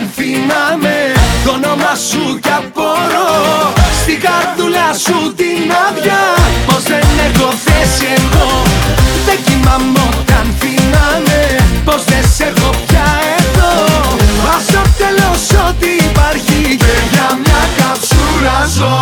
όταν θυμάμαι το όνομα σου κι απορώ. Στην καρδούλα σου την άδεια, πως δεν έχω θέση εγώ. Δεν κοιμάμαι όταν θυμάμαι πως δεν σε έχω πια εδώ. Ας στο τέλος ό,τι υπάρχει και για μια καψούρα ζω.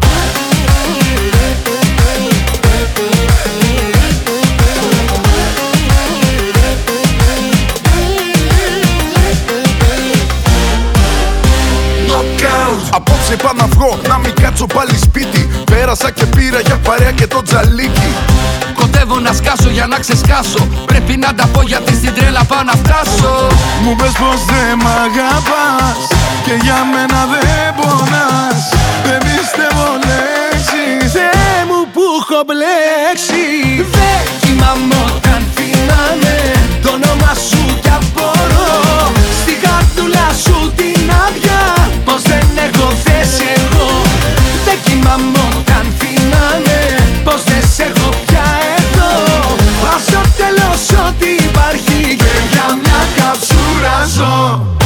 Απόψε είπα να βγω, να μην κάτσω πάλι σπίτι. Πέρασα και πήρα για παρέα και το τζαλίκι. Κοντεύω να σκάσω για να ξεσκάσω. Πρέπει να τα πω γιατί στην τρέλα πάω να φτάσω. Μου πες πως δεν μ' αγαπάς και για μένα δεν πονάς. Δεν πιστεύω λέξεις, Θεέ μου που έχω μπλέξει. Δεν κοιμάμαι όταν θυμάμαι το όνομα σου κι απορώ. Στην καρδούλα σου την άδεια, πως δεν έχω θέση εγώ. Δεν κοιμάμαι όταν θυμάμαι πως δεν σε έχω πια εδώ. Ας στο τέλος ό,τι υπάρχει και για μια καψούρα ζω.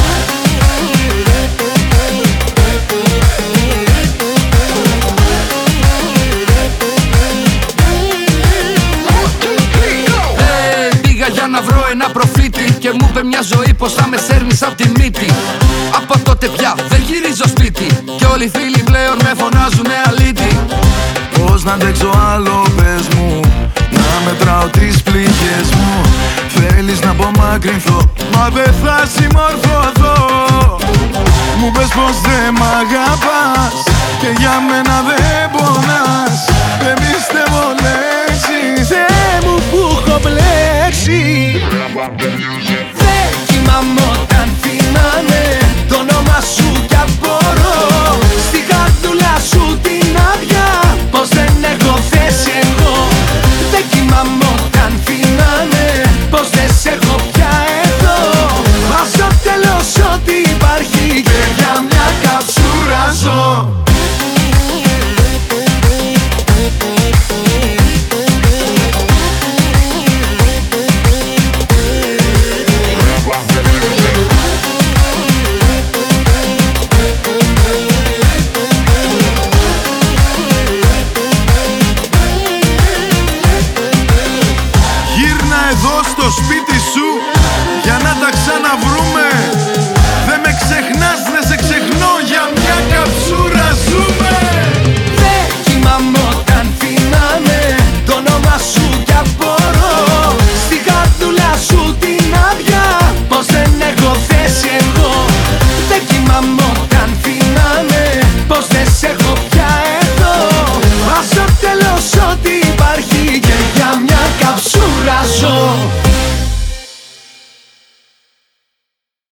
Πήγα για να βρω ένα προφήτη και μου είπε μια ζωή πως θα με σέρνεις απ' τη μύτη. Από τότε πια δεν γυρίζω σπίτι και όλοι οι φίλοι πλέον με φωνάζουνε αλήτη. πώς να αντέξω άλλο πες μου, να μετράω τις πληγές μου. Θέλεις να απομακρυνθώ, μα δεν θα συμμορφωθώ. Μου πες πως δεν μ' αγαπάς και για μένα δεν πονάς. Δεν πιστεύω λέξεις, Θεέ μου που έχω μπλέξει. Δεν κοιμάμαι όταν θυμάμαι το όνομα σου κι απορώ. Στην καρδούλα σου την άδεια, πως δεν έχω θέση εγώ. Δεν κοιμάμαι όταν θυμάμαι πως δεν σε έχω πια εδώ. Ας στο τέλος ό,τι υπάρχει και για μια καψούρα ζω.